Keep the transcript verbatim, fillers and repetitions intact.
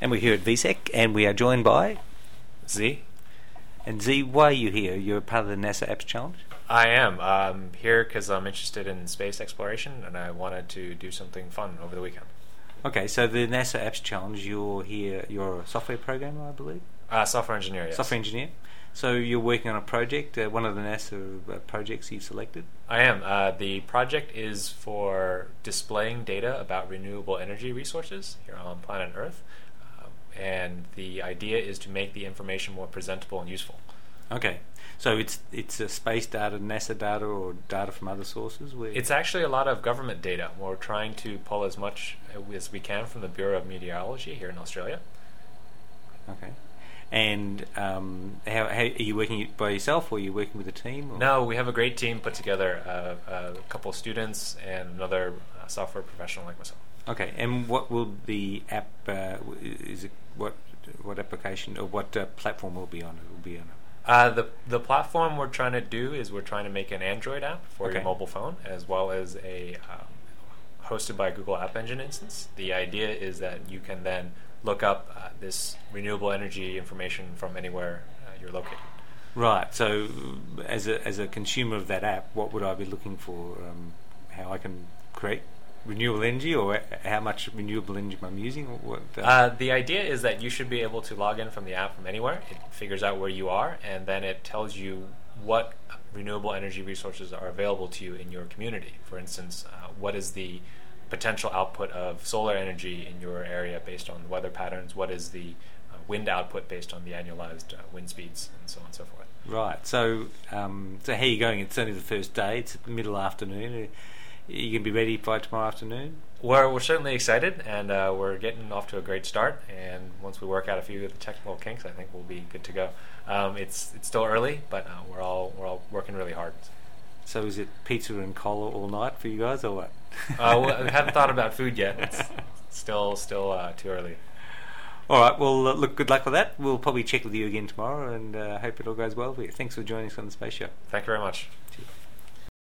And we're here at V SEC, and we are joined by Z. And Z, why are you here? You're part of the NASA Apps Challenge? I am. I'm here because I'm interested in space exploration, and I wanted to do something fun over the weekend. Okay, so the NASA Apps Challenge, you're here, you're a software programmer, I believe? Uh, software engineer, yes. Software engineer. So you're working on a project, uh, one of the NASA uh, projects you selected? I am. Uh, the project is for displaying data about renewable energy resources here on planet Earth. Uh, and the idea is to make the information more presentable and useful. Okay. So it's it's uh, space data, NASA data, or data from other sources? Where It's actually a lot of government data. We're trying to pull as much as we can from the Bureau of Meteorology here in Australia. Okay. And um, how, how are you working by yourself, or are you working with a team? Or? No, we have a great team put together, uh, a couple of students and another uh, software professional like myself. Okay, and what will the app, uh, is it, what what application, or what uh, platform will be on it? Will be on it? Uh, the the platform we're trying to do is we're trying to make an Android app for Okay. your mobile phone, as well as a um, hosted by Google App Engine instance. The idea is that you can then look up uh, this renewable energy information from anywhere uh, you're located. Right. So, as a as a consumer of that app, what would I be looking for? Um, how I can create renewable energy, or how much renewable energy I'm using? Or what? Uh, Uh, the idea is that you should be able to log in from the app from anywhere. It figures out where you are, and then it tells you what renewable energy resources are available to you in your community. For instance, uh, what is the potential output of solar energy in your area based on weather patterns? What is the uh, wind output based on the annualized uh, wind speeds, and so on and so forth. right. So, um, so how are you going? It's only the first day. It's middle afternoon. You can be ready by tomorrow afternoon? We're, we're certainly excited, and uh, we're getting off to a great start. And once we work out a few of the technical kinks, I think we'll be good to go. Um, it's it's still early, but uh, we're all we're all working really hard. So is it pizza and cola all night for you guys, or what? Uh, we haven't thought about food yet. It's still still uh, too early. All right. Well, uh, look. Good luck with that. We'll probably check with you again tomorrow, and uh, hope it all goes well for you. Thanks for joining us on the Space Show. Thank you very much. Cheers.